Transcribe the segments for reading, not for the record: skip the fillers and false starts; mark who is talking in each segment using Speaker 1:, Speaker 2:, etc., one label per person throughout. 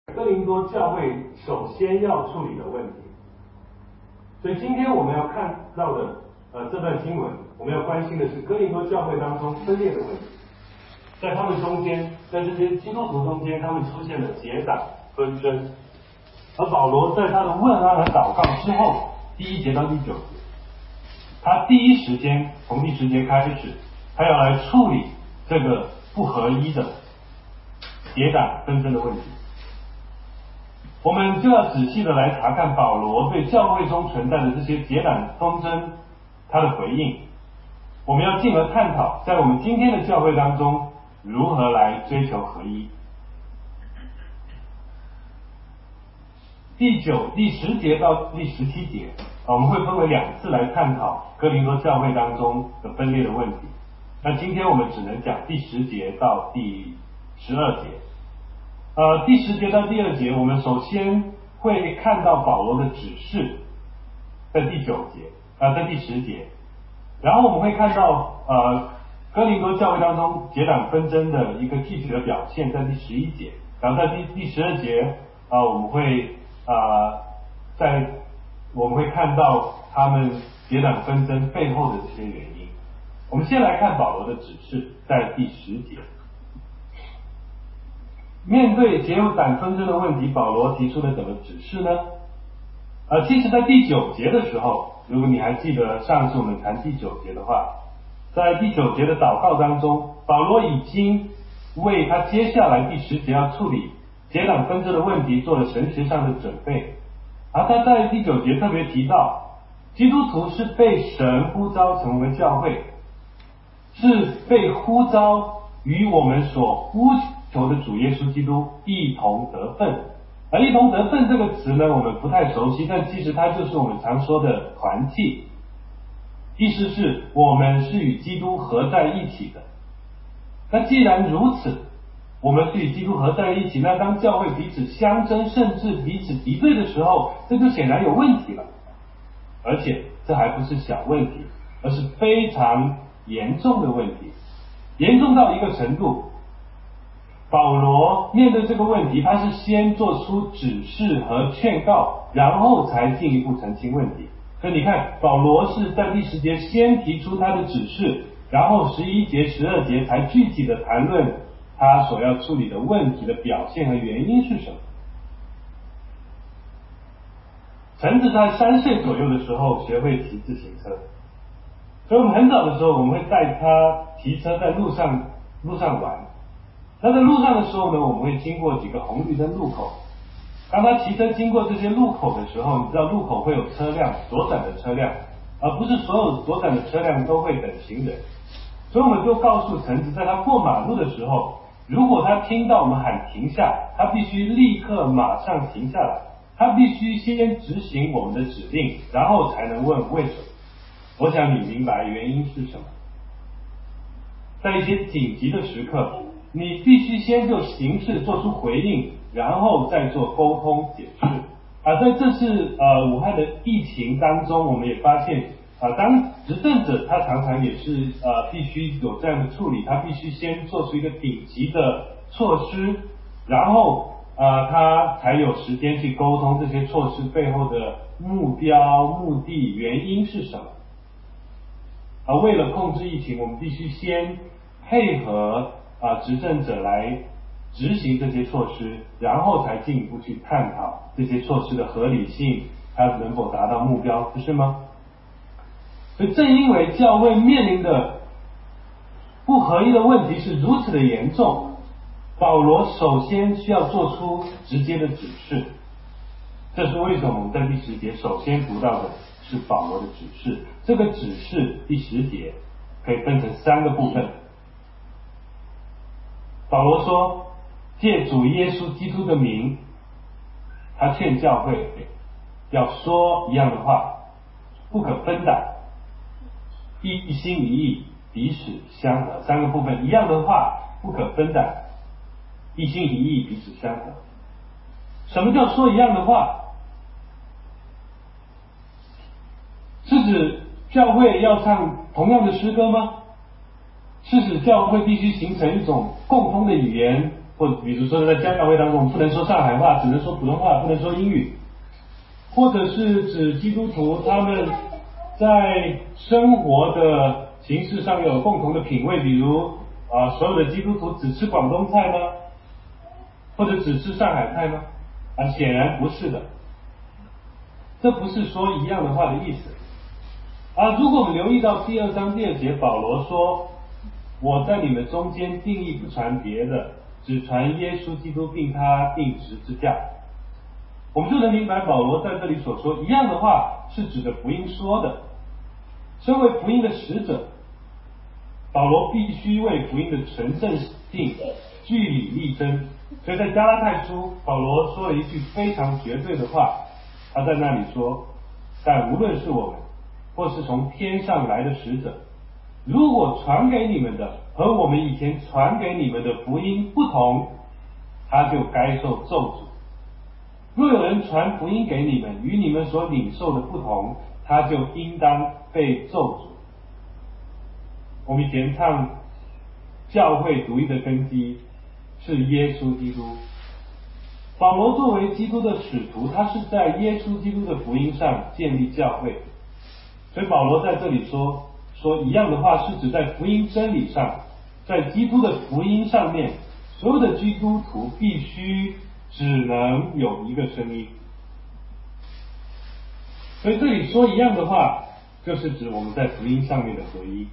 Speaker 1: 哥林多教会首先要处理的问题。所以今天我们要看到的这段经文，我们要关心的是哥林多教会当中分裂的问题。在他们中间，在这些基督徒中间，他们出现了结党纷争。而保罗在他的问安和祷告之后，第1节到第9节，他第一时间从第10节开始，他要来处理这个不合一的结党纷争的问题。我们就要仔细的来查看保罗对教会中存在的这些结党纷争他的回应。我们要进而探讨在我们今天的教会当中如何来追求合一。第10节到第17节，我们会分为2次来探讨哥林多教会当中的分裂的问题。那今天我们只能讲第10节到第12节。第10节到第2节，我们首先会看到保罗的指示，在第9节，在第10节。然后我们会看到哥林多教会当中结党纷争的一个具体的表现，在第11节。然后在第12节，我们会看到他们结党纷争背后的这些原因。我们先来看保罗的指示，在第10节。面对结党纷争的问题，保罗提出了怎么指示呢？其实在第9节的时候，如果你还记得上次我们谈第9节的话，在第9节的祷告当中，保罗已经为他接下来第10节要处理结党纷争的问题做了神学上的准备。而他在第9节特别提到，基督徒是被神呼召成为教会，是被呼召与我们所呼求的主耶稣基督一同得分。而一同得分这个词呢，我们不太熟悉，但其实它就是我们常说的团契，意思是我们是与基督合在一起的。那既然如此，我们是与基督合在一起，那当教会彼此相争，甚至彼此敌对的时候，这就显然有问题了。而且这还不是小问题，而是非常严重的问题，严重到一个程度，保罗面对这个问题，他是先做出指示和劝告，然后才进一步澄清问题。所以你看，保罗是在第10节先提出他的指示，然后11节、12节才具体的谈论他所要处理的问题的表现和原因是什么。橙子在3岁左右的时候学会骑自行车，所以我们很早的时候我们会带他骑车在路上玩。那在路上的时候呢，我们会经过几个红绿灯路口。当他骑车经过这些路口的时候，你知道路口会有车辆，左转的车辆，而不是所有左转的车辆都会等行人。所以我们就告诉橙子，在他过马路的时候，如果他听到我们喊停下，他必须立刻马上停下来，他必须先执行我们的指令，然后才能问为什么。我想你明白原因是什么。在一些紧急的时刻，你必须先就形势做出回应，然后再做沟通解释。在这次武汉的疫情当中，我们也发现当执政者他常常也是必须有这样的处理，他必须先做出一个紧急的措施，然后他才有时间去沟通这些措施背后的目标、目的、原因是什么。为了控制疫情，我们必须先配合执政者来执行这些措施，然后才进一步去探讨这些措施的合理性，它能否达到目标，不是吗？所以正因为教会面临的不合一的问题是如此的严重，保罗首先需要做出直接的指示。这是为什么我们在第10节首先读到的是保罗的指示。这个指示第10节可以分成3个部分。保罗说，借主耶稣基督的名，他劝教会要说一样的话，不可分党，一心一意，彼此相合。3个部分，一样的话，不可分党，一心一意，彼此相合。什么叫说一样的话？是指教会要唱同样的诗歌吗？是指教会必须形成一种共通的语言， 或者比如说在家教会当中，不能说上海话，只能说普通话，不能说英语，或者是指基督徒他们在生活的形式上有共同的品味，比如所有的基督徒只吃广东菜吗？或者只吃上海菜吗？显然不是的，这不是说一样的话的意思。如果我们留意到第2章第2节，保罗说：“我在你们中间定义不传别的，只传耶稣基督并他定十字架。”我们就能明白保罗在这里所说一样的话是指着福音说的。身为福音的使者，保罗必须为福音的纯正性据理力争。所以在加拉太书，保罗说了一句非常绝对的话，他在那里说：“但无论是我们，或是从天上来的使者，如果传给你们的和我们以前传给你们的福音不同，他就该受咒诅。若有人传福音给你们，与你们所领受的不同，他就应当被咒诅。”我们以前唱教会独一的根基是耶稣基督。保罗作为基督的使徒，他是在耶稣基督的福音上建立教会。所以保罗在这里说一样的话，是指在福音真理上，在基督的福音上面，所有的基督徒必须只能有一个声音。所以这里说一样的话，就是指我们在福音上面的合一。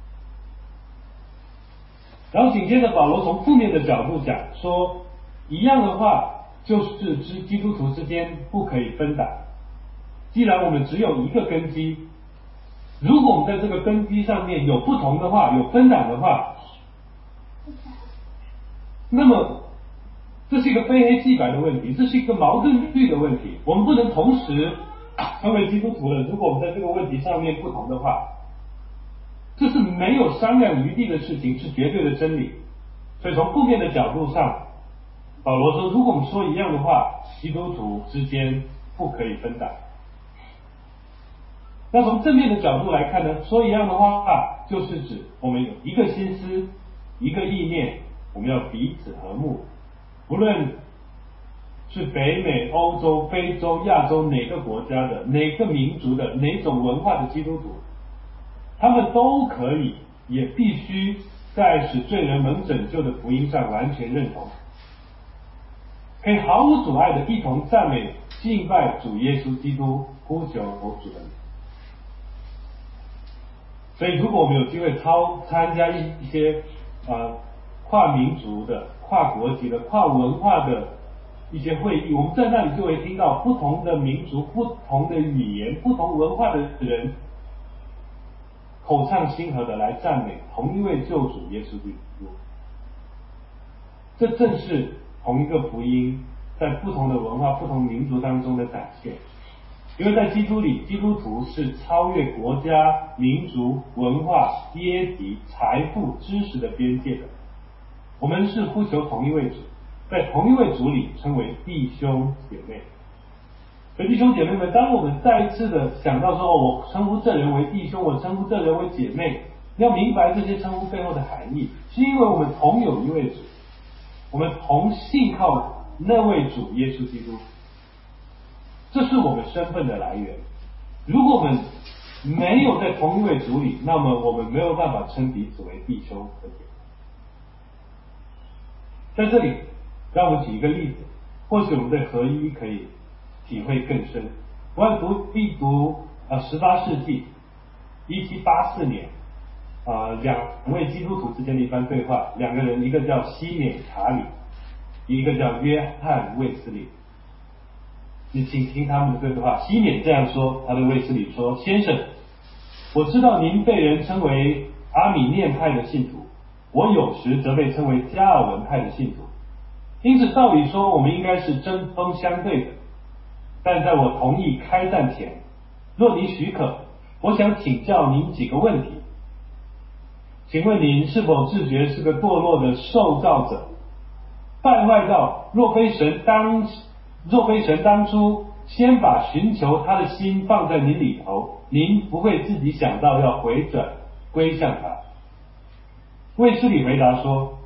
Speaker 1: 然后紧接着保罗从负面的角度讲说，一样的话就是指基督徒之间不可以分党。既然我们只有一个根基，如果我们在这个根基上面有不同的话，有分党的话，那么这是一个非黑即白的问题，这是一个矛盾律的问题。我们不能同时成为基督徒了，如果我们在这个问题上面不同的话，这是没有商量余地的事情，是绝对的真理。所以从负面的角度上，保罗说，如果我们说一样的话，基督徒之间不可以分党。那从正面的角度来看呢，说一样的话，就是指我们有一个心思，一个意念，我们要彼此和睦。不论是北美、欧洲、非洲、亚洲哪个国家的、哪个民族的、哪种文化的基督徒，他们都可以，也必须在使罪人蒙拯救的福音上完全认同，可以毫无阻碍的一同赞美敬拜主耶稣基督，呼求主的名。所以如果我们有机会参加一些跨民族的、跨国籍的、跨文化的一些会议，我们在那里就会听到不同的民族、不同的语言、不同文化的人口唱心和的来赞美同一位救主耶稣基督。这正是同一个福音在不同的文化、不同民族当中的展现。因为在基督里，基督徒是超越国家、民族、文化、阶级、财富、知识的边界的。我们是呼求同一位主，在同一位主里称为弟兄姐妹。所以弟兄姐妹们，当我们再一次的想到说，我称呼这人为弟兄，我称呼这人为姐妹，要明白这些称呼背后的含义，是因为我们同有一位主，我们同信靠那位主耶稣基督，这是我们身份的来源。如果我们没有在同一位主里，那么我们没有办法称彼此为弟兄和姐妹。在这里让我们举一个例子，或许我们对合一可以体会更深。我要一读18世纪1784年两位基督徒之间的一番对话。两个人，一个叫西缅查理，一个叫约翰卫斯理。你请听他们的对话。西缅这样说，他对卫斯理说：“先生，我知道您被人称为阿米念派的信徒，我有时则被称为加尔文派的信徒，因此道理说我们应该是针锋相对的。但在我同意开战前，若您许可，我想请教您几个问题。请问您是否自觉是个堕落的受造者，败坏到若非神当初先把寻求他的心放在您里头，您不会自己想到要回转归向他？”卫斯理回答说：“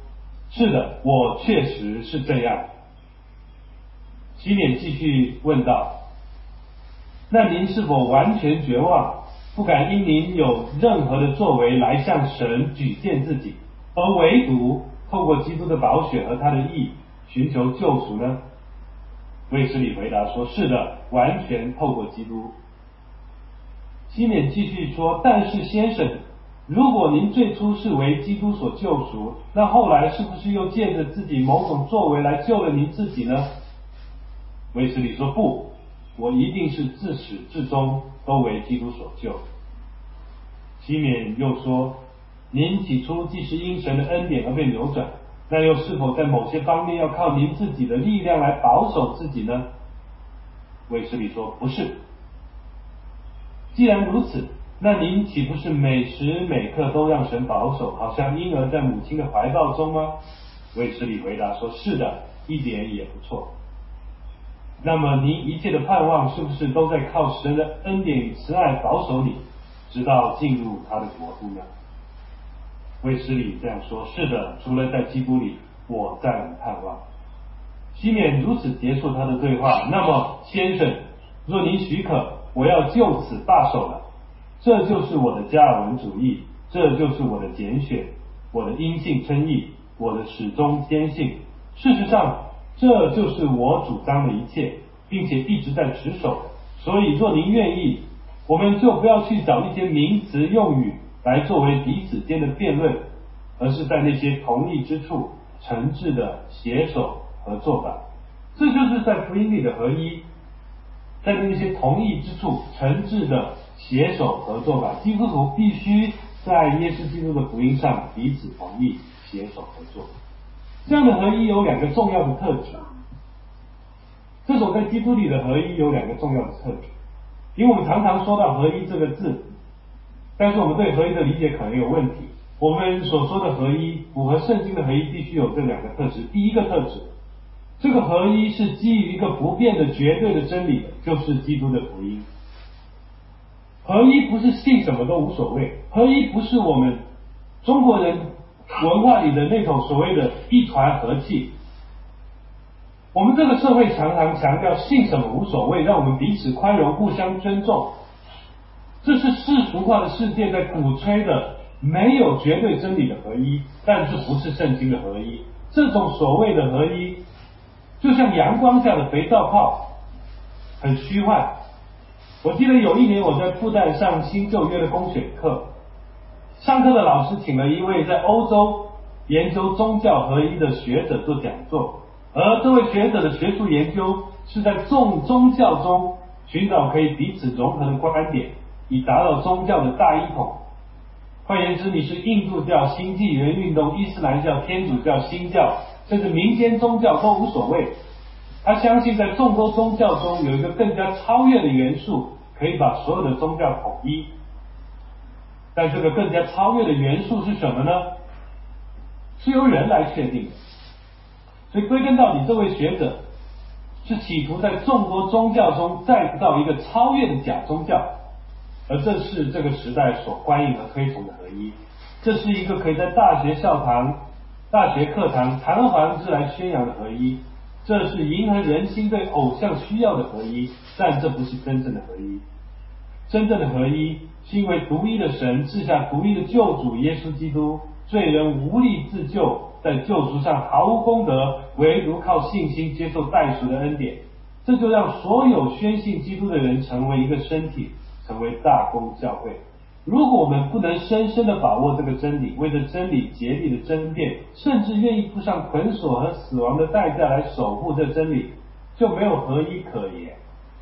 Speaker 1: 是的，我确实是这样。西缅继续问道，那您是否完全绝望，不敢因您有任何的作为来向神举荐自己，而唯独透过基督的宝血和他的义寻求救赎呢？卫斯理回答说，是的，完全透过基督。西缅继续说，但是先生，如果您最初是为基督所救赎，那后来是不是又借着自己某种作为来救了您自己呢？卫斯理说，不，我一定是自始至终都为基督所救。西缅又说，您起初既是因神的恩典而被扭转，那又是否在某些方面要靠您自己的力量来保守自己呢？卫斯理说，不是。既然如此，那您岂不是每时每刻都让神保守，好像婴儿在母亲的怀抱中吗？卫斯理回答说，是的，一点也不错。那么您一切的盼望是不是都在靠神的恩典与慈爱保守你，直到进入他的国度呢？卫斯理这样说，是的，除了在基督里，我再无盼望。西缅如此结束他的对话。那么先生，若您许可，我要就此罢手了。这就是我的加尔文主义，这就是我的拣选，我的因信称义，我的始终坚信。事实上，这就是我主张的一切，并且一直在持守。所以若您愿意，我们就不要去找一些名词用语来作为彼此间的辩论，而是在那些同意之处诚挚的携手合作吧。这就是在福音里的合一，在那些同意之处诚挚的携手合作吧。基督徒必须在耶稣基督的福音上彼此同意，携手合作。这样的合一有两个重要的特质。这种在基督里的合一有两个重要的特质。因为我们常常说到合一这个字，但是我们对合一的理解可能有问题。我们所说的合一，符合圣经的合一，必须有这两个特质。第一个特质，这个合一是基于一个不变的绝对的真理，就是基督的福音。合一不是信什么都无所谓，合一不是我们中国人文化里的那种所谓的一团和气。我们这个社会常常强调信什么无所谓，让我们彼此宽容，互相尊重。这是世俗化的世界在鼓吹的没有绝对真理的合一，但是不是圣经的合一。这种所谓的合一就像阳光下的肥皂泡，很虚幻。我记得有一年我在复旦上新旧约的公选课，上课的老师请了一位在欧洲研究宗教合一的学者做讲座，而这位学者的学术研究是在宗教中寻找可以彼此融合的观点，以达到宗教的大一统。换言之，你是印度教、新纪元运动、伊斯兰教、天主教、新教，甚至民间宗教都无所谓。他相信在众多宗教中有一个更加超越的元素，可以把所有的宗教统一。但这个更加超越的元素是什么呢？是由人来确定的。所以归根到底，这位学者是企图在众多宗教中再造一个超越的假宗教，而这是这个时代所欢迎和推崇的合一。这是一个可以在大学校堂、大学课堂堂而皇之来宣扬的合一。这是迎合人心对偶像需要的合一，但这不是真正的合一。真正的合一是因为独一的神赐下独一的救主耶稣基督，罪人无力自救，在救赎上毫无功德，唯独靠信心接受代赎的恩典。这就让所有宣信基督的人成为一个身体，成为大公教会。如果我们不能深深地把握这个真理，为着真理竭力的争辩，甚至愿意付上捆锁和死亡的代价来守护这真理，就没有合一可言。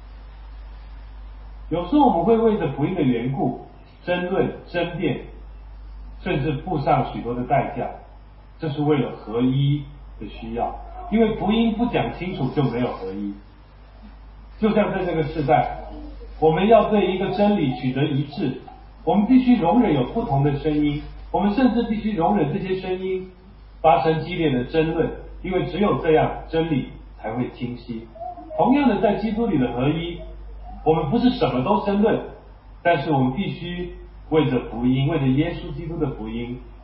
Speaker 1: 有时候我们会为着福音的缘故争论、争辩，甚至付上许多的代价，这是为了合一的需要。因为福音不讲清楚就没有合一。就像在这个时代，我们要对一个真理取得一致，我们必须容忍有不同的声音，我们甚至必须容忍这些声音发生激烈的争论，因为只有这样真理才会清晰。同样的，在基督里的合一，我们不是什么都争论，但是我们必须为着福音，为着耶稣基督的福音，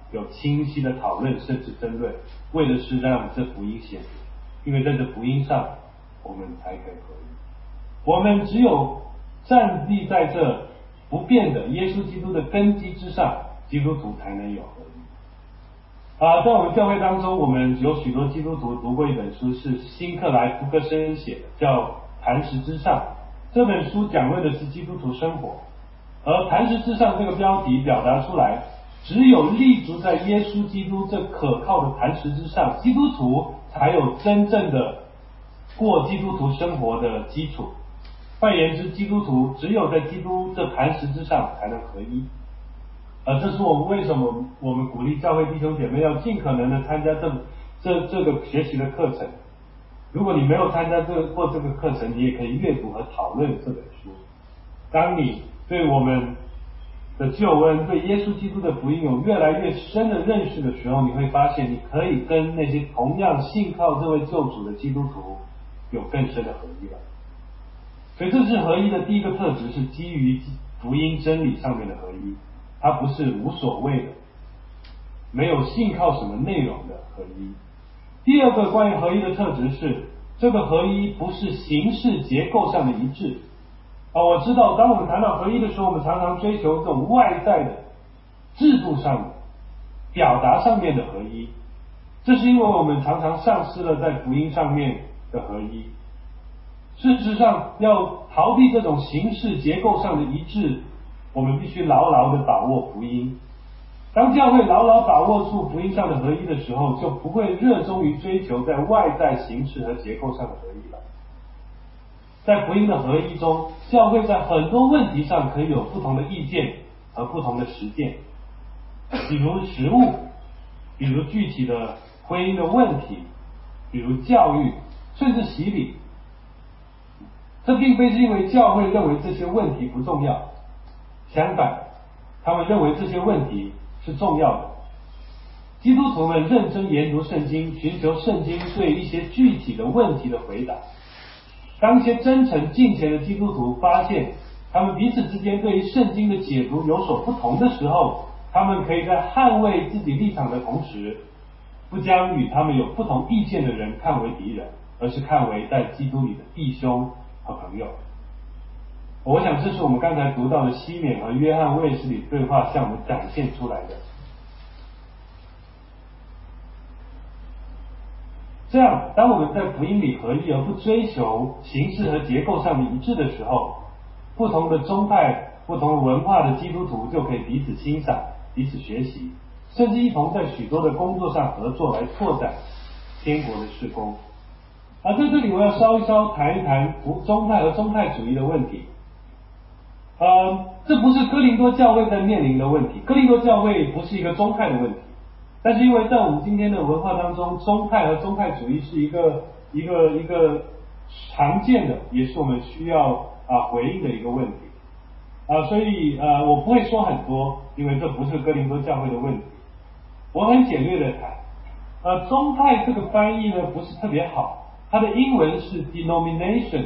Speaker 1: 有清晰的讨论甚至争论，为的是让这福音显明，因为在这福音上我们才可以合一。我们只有站立在这不变的耶稣基督的根基之上，基督徒才能有合一。在我们教会当中，我们有许多基督徒读过一本书，是辛克莱福格森写的，叫《磐石之上》。这本书讲论的是基督徒生活，而磐石之上这个标题表达出来，只有立足在耶稣基督这可靠的磐石之上，基督徒才有真正的过基督徒生活的基础。换言之，基督徒只有在基督这磐石之上才能合一。这是我们为什么我们鼓励教会弟兄姐妹要尽可能的参加这个学习的课程。如果你没有参加过这个课程，你也可以阅读和讨论这本书。当你对我们的救恩，对耶稣基督的福音有越来越深的认识的时候，你会发现你可以跟那些同样信靠这位救主的基督徒有更深的合一了。所以这是合一的第一个特质，是基于福音真理上面的合一，它不是无所谓的，没有信靠什么内容的合一。第二个关于合一的特质是，这个合一不是形式结构上的一致。我知道当我们谈到合一的时候，我们常常追求这种外在的制度上的表达上面的合一，这是因为我们常常丧失了在福音上面的合一。事实上，要逃避这种形式结构上的一致，我们必须牢牢地把握福音。当教会牢牢把握住福音上的合一的时候，就不会热衷于追求在外在形式和结构上的合一了。在福音的合一中，教会在很多问题上可以有不同的意见和不同的实践，比如食物，比如具体的婚姻的问题，比如教育，甚至洗礼。这并非是因为教会认为这些问题不重要，相反，他们认为这些问题是重要的。基督徒们认真研读圣经，寻求圣经对一些具体的问题的回答。当一些真诚敬虔的基督徒发现他们彼此之间对于圣经的解读有所不同的时候，他们可以在捍卫自己立场的同时，不将与他们有不同意见的人看为敌人，而是看为在基督里的弟兄和朋友。我想这是我们刚才读到的西缅和约翰卫斯理对话向我们展现出来的。这样，当我们在福音里合一而不追求形式和结构上的一致的时候，不同的宗派、不同的文化的基督徒就可以彼此欣赏、彼此学习，甚至一同在许多的工作上合作，来拓展天国的事工。在这里我要稍谈一谈宗派和宗派主义的问题。这不是哥林多教会在面临的问题，哥林多教会不是一个宗派的问题。但是因为在我们今天的文化当中，宗派和宗派主义是一个常见的，也是我们需要回应的一个问题。所以我不会说很多，因为这不是哥林多教会的问题。我很简略的谈。宗派这个翻译呢不是特别好，它的英文是 denomination。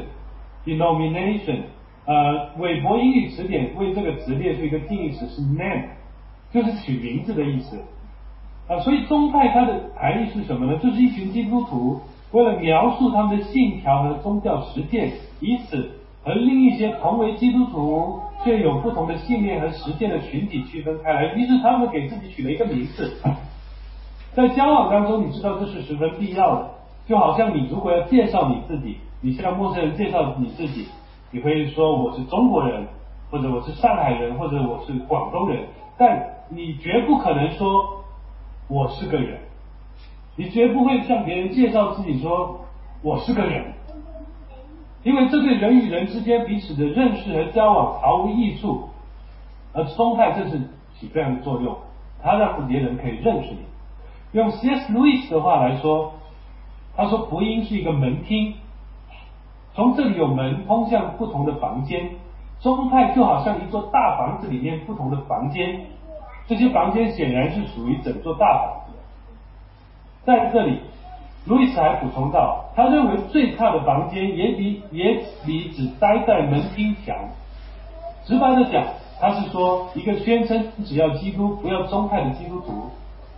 Speaker 1: 韦伯英语词典为这个词列出一个定义词是 name， 就是取名字的意思。所以宗派它的含义是什么呢？就是一群基督徒为了描述他们的信条和宗教实践，以此和另一些同为基督徒却有不同的信念和实践的群体区分开来，于是他们给自己取了一个名字。在交往当中，你知道这是十分必要的，就好像你如果要介绍你自己，你向陌生人介绍你自己，你会说我是中国人，或者我是上海人，或者我是广东人，但你绝不可能说我是个人，你绝不会向别人介绍自己说我是个人，因为这对人与人之间彼此的认识和交往毫无益处。而宗派正是起这样的作用，它让别人可以认识你。用 C.S. Lewis 的话来说，他说福音是一个门厅，从这里有门通向不同的房间，宗派就好像一座大房子里面不同的房间，这些房间显然是属于整座大房子。在这里路易斯还补充到，他认为最差的房间也比只待在门厅强。直白的讲，他是说一个宣称只要基督不要宗派的基督徒，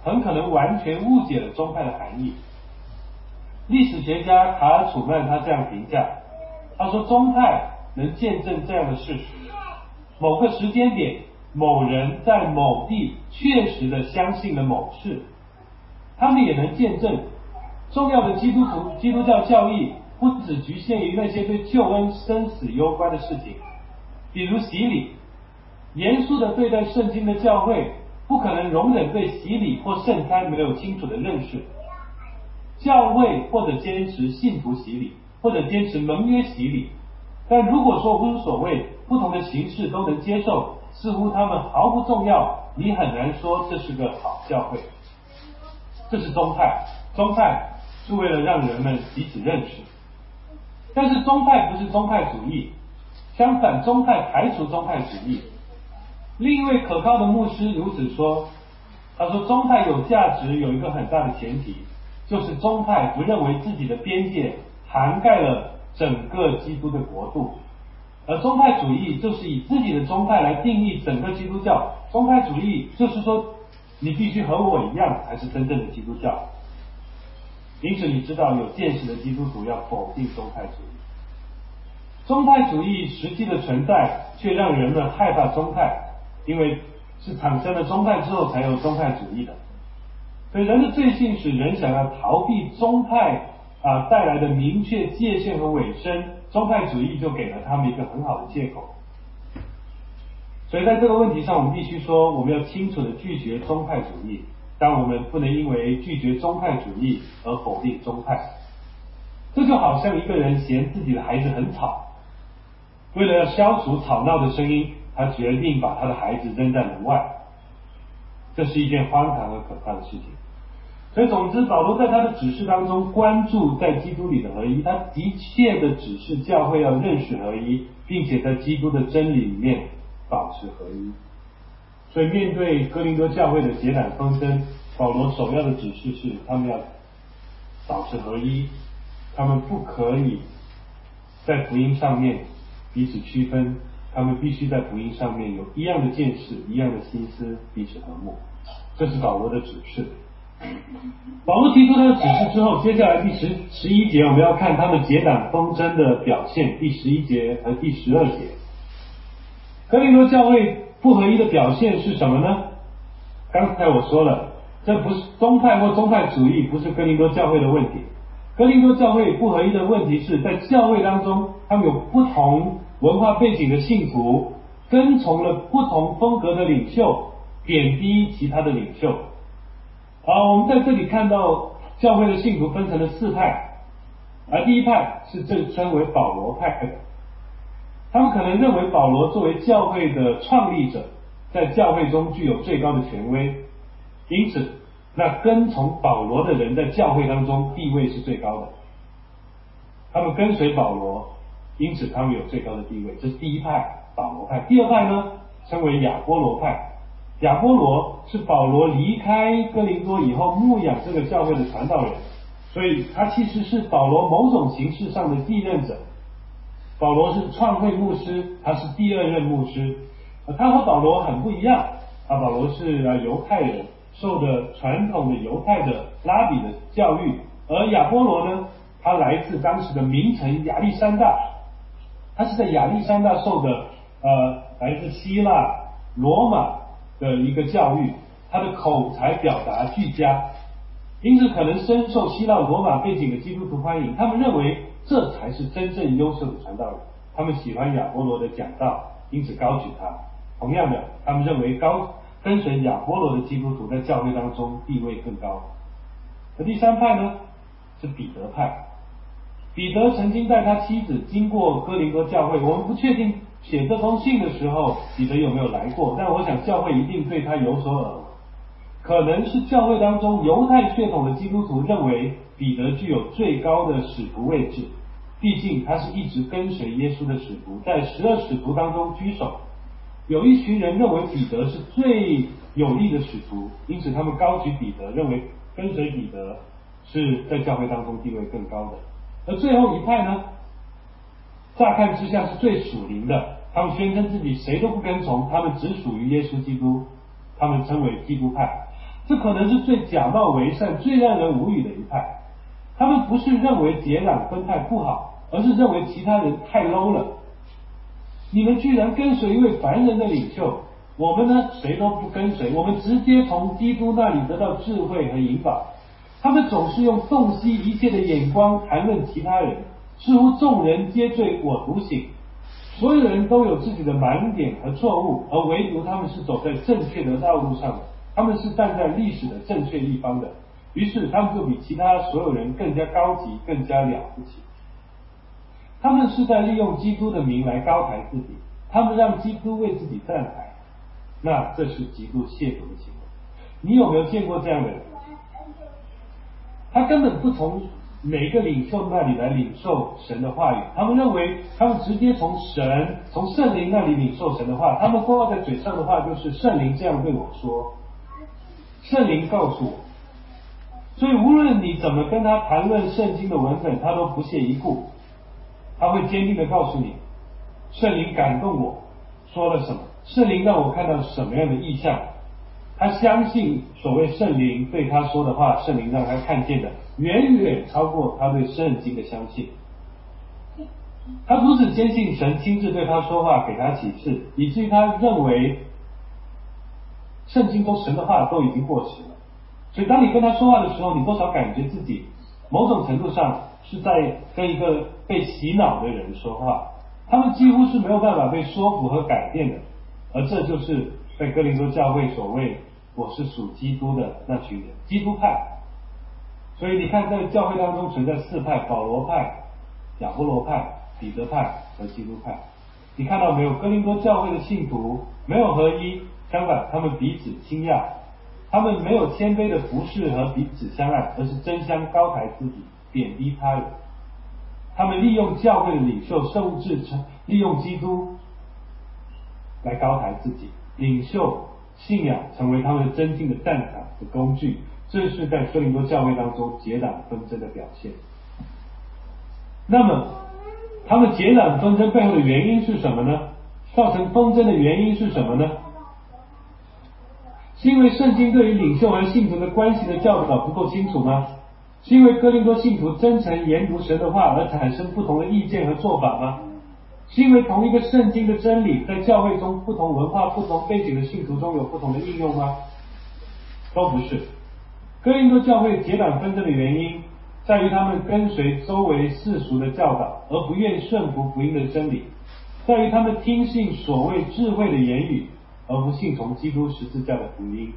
Speaker 1: 很可能完全误解了宗派的含义。历史学家卡尔楚曼他这样评价，他说宗派能见证这样的事实：某个时间点，某人在某地确实的相信了某事，他们也能见证重要的基督教教义不只局限于那些对救恩生死攸关的事情，比如洗礼。严肃的对待圣经的教会不可能容忍对洗礼或圣餐没有清楚的认识。教会或者坚持信徒洗礼，或者坚持盟约洗礼，但如果说无所谓，不同的形式都能接受，似乎他们毫不重要，你很难说这是个好教会。这是宗派，宗派是为了让人们彼此认识。但是宗派不是宗派主义，相反，宗派排除宗派主义。另一位可靠的牧师如此说，他说宗派有价值有一个很大的前提，就是宗派不认为自己的边界涵盖了整个基督的国度，而宗派主义就是以自己的宗派来定义整个基督教。宗派主义就是说你必须和我一样才是真正的基督教。因此你知道有见识的基督徒要否定宗派主义。宗派主义实际的存在却让人们害怕宗派，因为是产生了宗派之后才有宗派主义的。所以人的罪性使人想要逃避宗派带来的明确界限和尾声，宗派主义就给了他们一个很好的借口。所以在这个问题上，我们必须说，我们要清楚地拒绝宗派主义，但我们不能因为拒绝宗派主义而否定宗派。这就好像一个人嫌自己的孩子很吵，为了要消除吵闹的声音，他决定把他的孩子扔在门外。这是一件荒唐和可怕的事情。所以总之，保罗在他的指示当中关注在基督里的合一，他的确的指示教会要认识合一，并且在基督的真理里面保持合一。所以面对哥林多教会的结党纷争，保罗首要的指示是他们要保持合一，他们不可以在福音上面彼此区分，他们必须在福音上面有一样的见识，一样的心思，彼此和睦。这是保罗的指示。保罗提出他的指示之后，接下来第11节我们要看他们结党纷争的表现，第11节和第12节。哥林多教会不合一的表现是什么呢？刚才我说了，这不是宗派或宗派主义，不是哥林多教会的问题。哥林多教会不合一的问题是在教会当中，他们有不同文化背景的信徒，跟从了不同风格的领袖，贬低其他的领袖。我们在这里看到教会的信徒分成了4派，而第一派是正称为保罗派的。他们可能认为保罗作为教会的创立者，在教会中具有最高的权威，因此那跟从保罗的人在教会当中地位是最高的。他们跟随保罗，因此他们有最高的地位，这是第一派，保罗派。第二派呢，称为亚波罗派。亚波罗是保罗离开哥林多以后牧养这个教会的传道人，所以他其实是保罗某种形式上的继任者。保罗是创会牧师，他是第2任牧师。他和保罗很不一样，保罗是犹太人，受的传统的犹太的拉比的教育，而亚波罗呢，他来自当时的名城亚历山大，他是在亚历山大受的来自希腊、罗马的一个教育，他的口才表达俱佳，因此可能深受希腊罗马背景的基督徒欢迎。他们认为这才是真正优秀的传道人，他们喜欢亚波罗的讲道，因此高举他。同样的，他们认为跟随亚波罗的基督徒在教会当中地位更高。而第3派呢，是彼得派。彼得曾经带他妻子经过哥林多教会，我们不确定写这封信的时候彼得有没有来过，但我想教会一定对他有所耳闻。可能是教会当中犹太血统的基督徒认为彼得具有最高的使徒位置，毕竟他是一直跟随耶稣的使徒，在12使徒当中居首。有一群人认为彼得是最有力的使徒，因此他们高举彼得，认为跟随彼得是在教会当中地位更高的。而最后一派呢，乍看之下是最属灵的，他们宣称自己谁都不跟从，他们只属于耶稣基督，他们称为基督派。 这可能是最假冒为善、最让人无语的一派。他们不是认为结党分派不好，而是认为其他人太 low 了。你们居然跟随一位凡人的领袖，我们呢谁都不跟随，我们直接从基督那里得到智慧和引导。他们总是用洞悉一切的眼光谈论其他人，似乎众人皆醉我独醒。所有人都有自己的盲点和错误，而唯独他们是走在正确的道路上的，他们是站在历史的正确一方的，于是他们就比其他所有人更加高级，更加了不起。他们是在利用基督的名来高抬自己，他们让基督为自己站台，那这是极度亵渎的行为。你有没有见过这样的人？他根本不从每个领袖那里来领受神的话语，他们认为他们直接从圣灵那里领受神的话，他们挂在嘴上的话就是圣灵这样对我说，圣灵告诉我。所以无论你怎么跟他谈论圣经的文本，他都不屑一顾，他会坚定地告诉你，圣灵感动我说了什么，圣灵让我看到什么样的意象，他相信所谓圣灵对他说的话，圣灵让他看见的远远超过他对圣经的相信。他如此坚信神亲自对他说话，给他启示，以至于他认为圣经中神的话都已经过时了。所以当你跟他说话的时候，你多少感觉自己某种程度上是在跟一个被洗脑的人说话，他们几乎是没有办法被说服和改变的。而这就是在哥林多教会所谓我是属基督的那群人，基督派。所以你看在教会当中存在四派，保罗派、亚波罗派、彼得派和基督派。你看到没有？哥林多教会的信徒没有合一，相反他们彼此倾轧，他们没有谦卑的服侍和彼此相爱，而是争相高抬自己，贬低他人。他们利用教会的领袖，甚至利用基督来高抬自己，领袖信仰成为他们增进的战场的工具，这是在哥林多教会当中结党纷争的表现。那么他们结党纷争背后的原因是什么呢？造成纷争的原因是什么呢？是因为圣经对于领袖和信徒的关系的教导不够清楚吗？是因为哥林多信徒真诚研读神的话而产生不同的意见和做法吗？是因为同一个圣经的真理在教会中不同文化、不同背景的信徒中有不同的应用吗？都不是。哥林多教会结党纷争的原因在于他们跟随周围世俗的教导，而不愿顺服福音的真理，在于他们听信所谓智慧的言语，而不信从基督十字架的福音。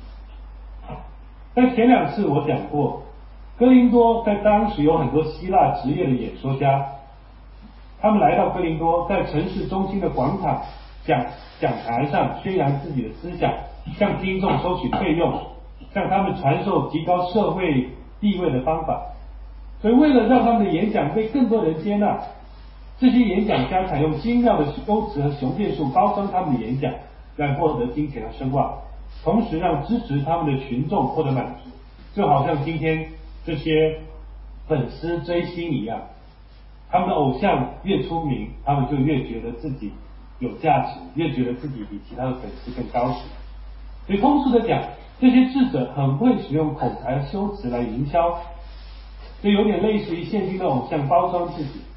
Speaker 1: 在前两次我讲过，哥林多在当时有很多希腊职业的演说家，他们来到哥林多，在城市中心的广场讲台上宣扬自己的思想，向听众收取费用，向他们传授提高社会地位的方法。所以为了让他们的演讲被更多人接纳，这些演讲家采用精妙的修辞和雄辩术包装他们的演讲，来获得金钱和声望，同时让支持他们的群众获得满足，就好像今天这些粉丝追星一样，他们的偶像越出名，他们就越觉得自己有价值，越觉得自己比其他的粉丝更高级。所以通俗的讲，这些智者很会使用口才和修辞来营销，就有点类似于现今的偶像包装自己，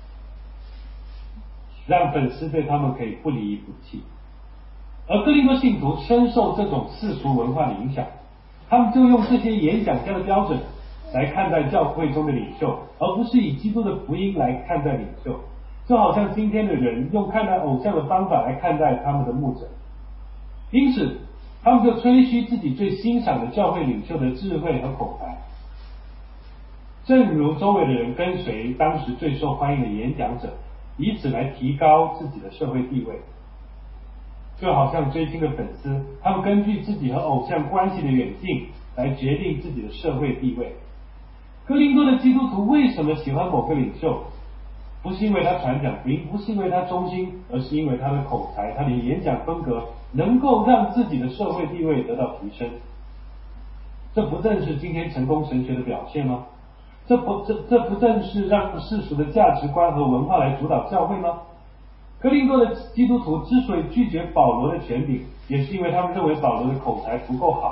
Speaker 1: 让粉丝对他们可以不离不弃。而哥林多信徒深受这种世俗文化的影响，他们就用这些演讲家的标准来看待教会中的领袖，而不是以基督的福音来看待领袖，就好像今天的人用看待偶像的方法来看待他们的牧者。因此他们就吹嘘自己最欣赏的教会领袖的智慧和口才，正如周围的人跟随当时最受欢迎的演讲者，以此来提高自己的社会地位。就好像追星的粉丝，他们根据自己和偶像关系的远近来决定自己的社会地位。哥林多的基督徒为什么喜欢某个领袖？不是因为他传讲福音，不是因为他忠心，而是因为他的口才，他的演讲风格能够让自己的社会地位得到提升。这不正是今天成功神学的表现吗？这不正是让世俗的价值观和文化来主导教会吗？哥林多的基督徒之所以拒绝保罗的权柄，也是因为他们认为保罗的口才不够好，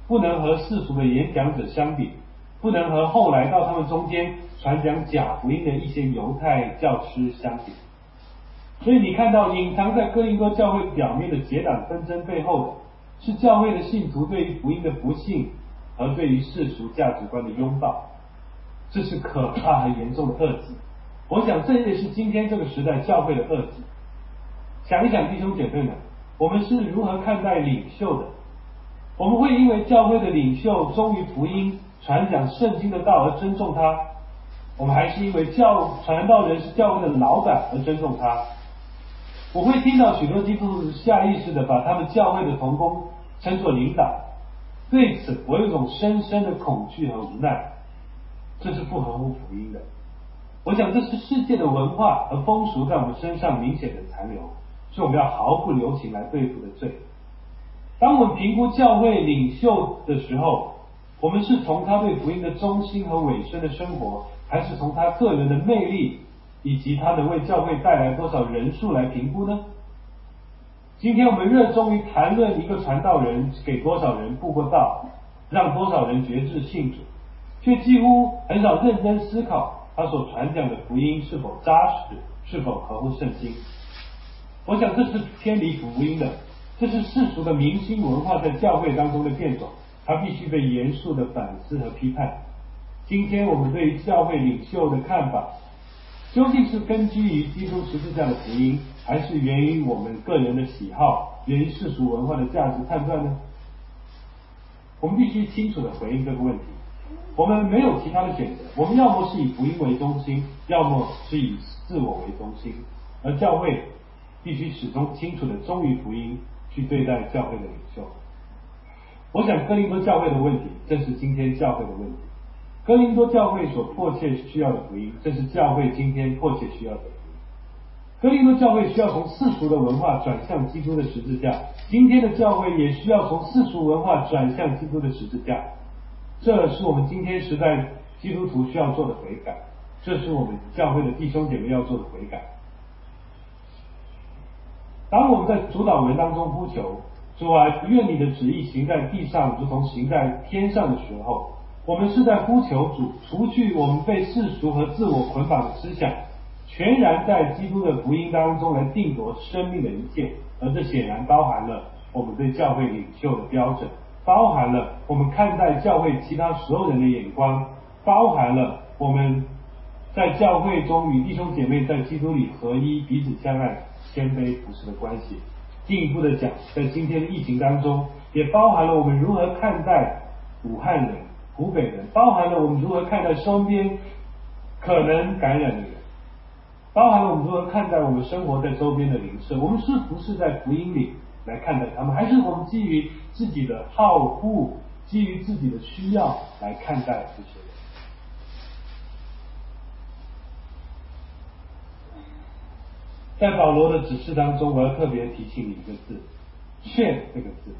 Speaker 1: 不能和世俗的演讲者相比，不能和后来到他们中间传讲假福音的一些犹太教师相比。所以你看到隐藏在哥林多教会表面的结党纷争背后的，是教会的信徒对于福音的不信和对于世俗价值观的拥抱，这是可怕和严重的恶疾。我想这也是今天这个时代教会的恶疾。想一想弟兄姐妹们，我们是如何看待领袖的？我们会因为教会的领袖忠于福音传讲圣经的道而尊重他，我们还是因为传道人是教会的老板而尊重他？我会听到许多基督徒下意识的把他们教会的同工称作领导，对此我有一种深深的恐惧和无奈，这是不合乎福音的。我想这是世界的文化和风俗在我们身上明显的残留，是我们要毫不留情来对付的罪。当我们评估教会领袖的时候，我们是从他对福音的忠心和委身的生活，还是从他个人的魅力以及他能为教会带来多少人数来评估呢？今天我们热衷于谈论一个传道人给多少人布过道，让多少人决志信主，却几乎很少认真思考他所传讲的福音是否扎实，是否合乎圣经。我想这是偏离福音的，这是世俗的明星文化在教会当中的变种，它必须被严肃的反思和批判。今天我们对于教会领袖的看法，究竟是根基于基督十字架的福音，还是源于我们个人的喜好，源于世俗文化的价值判断呢？我们必须清楚地回应这个问题。我们没有其他的选择，我们要么是以福音为中心，要么是以自我为中心，而教会必须始终清楚地忠于福音去对待教会的领袖。我想哥林多教会的问题正是今天教会的问题，哥林多教会所迫切需要的福音，正是教会今天迫切需要的福音。哥林多教会需要从世俗的文化转向基督的十字架，今天的教会也需要从世俗文化转向基督的十字架。这是我们今天时代基督徒需要做的悔改，这是我们教会的弟兄姐妹要做的悔改。当我们在主祷文当中呼求主啊，愿你的旨意行在地上如同行在天上的时候，我们是在呼求主除去我们被世俗和自我捆绑的思想，全然在基督的福音当中来定夺生命的一切，而这显然包含了我们对教会领袖的标准，包含了我们看待教会其他所有人的眼光，包含了我们在教会中与弟兄姐妹在基督里合一，彼此相爱，谦卑服侍的关系。进一步的讲，在今天的疫情当中，也包含了我们如何看待武汉人、湖北人，包含了我们如何看待身边可能感染的人，包含了我们如何看待我们生活在周边的邻舍。我们是不是在福音里来看待他们，还是我们基于自己的好恶，基于自己的需要来看待这些人？在保罗的指示当中，我要特别提醒你一个字，劝这个字。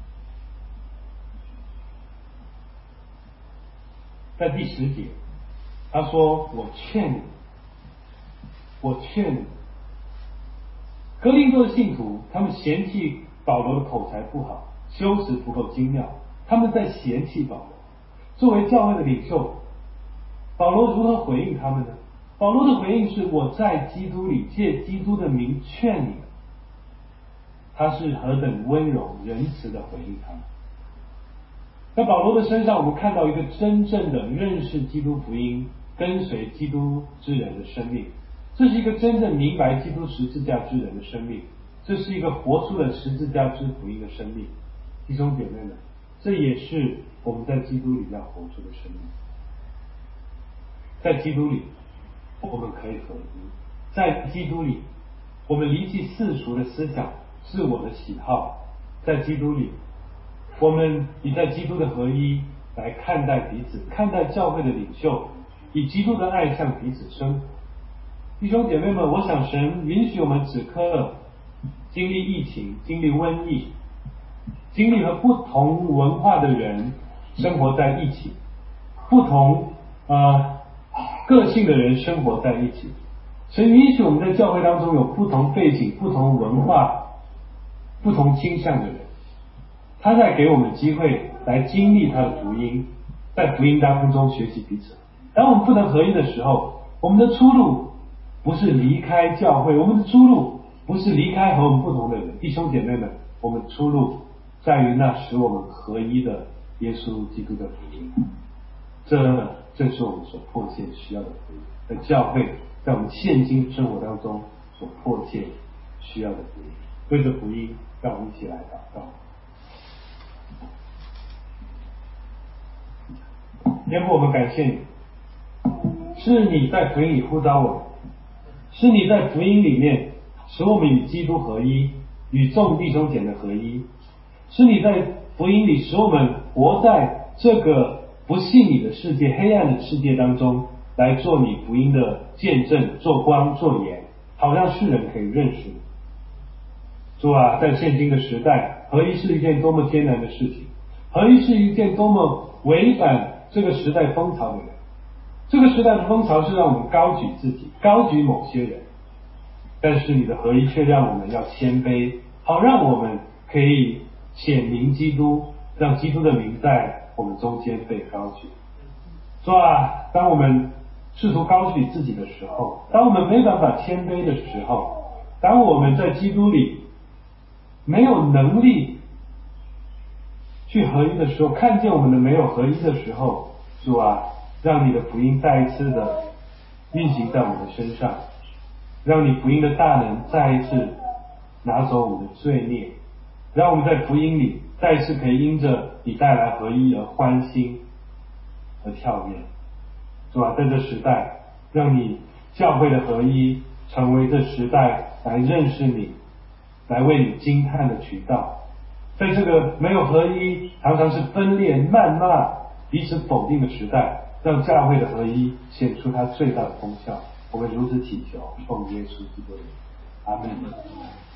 Speaker 1: 在第10节，他说我劝你，我劝你。哥林多的信徒，他们嫌弃保罗的口才不好，修辞不够精妙，他们在嫌弃保罗。作为教会的领袖，保罗如何回应他们呢？保罗的回应是我在基督里借基督的名劝你们，他是何等温柔仁慈的回应他们。在保罗的身上，我们看到一个真正的认识基督福音、跟随基督之人的生命，这是一个真正明白基督十字架之人的生命，这是一个活出了十字架之福音的生命。弟兄姐妹们，这也是我们在基督里要活出的生命。在基督里我们可以合一，在基督里我们离弃世俗的思想、自我的喜好，在基督里我们以在基督的合一来看待彼此，看待教会的领袖，以基督的爱向彼此生活。弟兄姐妹们，我想神允许我们此刻经历疫情，经历瘟疫，经历和不同文化的人生活在一起，不同个性的人生活在一起。神允许我们在教会当中有不同背景、不同文化、不同倾向的人。 他在给我们机会来经历他的福音，在福音当中学习彼此。当我们不能合一的时候，我们的出路不是离开教会，我们的出路不是离开和我们不同的人。弟兄姐妹们，我们出路在于那使我们合一的耶稣基督的福音。这正是我们所迫切需要的福音，在教会，在我们现今生活当中所迫切需要的福音。为着福音，让我们一起来祷告。天父，我们感谢你，是你在福音里呼召我们，是你在福音里面使我们与基督合一，与众弟兄姐妹合一，是你在福音里使我们活在这个不信你的世界、黑暗的世界当中，来做你福音的见证，做光做盐，好让世人可以认识你。主啊，在现今的时代，合一是一件多么艰难的事情，合一是一件多么违反这个时代风潮的人。这个时代的风潮是让我们高举自己，高举某些人，但是你的合一却让我们要谦卑，好让我们可以显明基督，让基督的名在我们中间被高举。主啊，当我们试图高举自己的时候，当我们没办法谦卑的时候，当我们在基督里没有能力去合一的时候，看见我们的没有合一的时候，主啊，让你的福音再一次的运行在我们的身上，让你福音的大能再一次拿走我们的罪孽，让我们在福音里再一次可以因着你带来合一而欢欣而跳跃。主啊，在这时代，让你教会的合一成为这时代来认识你，来为你惊叹的渠道。在这个没有合一，常常是分裂、谩骂、彼此否定的时代，让教会的合一显出它最大的功效。我们如此祈求，奉耶稣基督的名，阿门。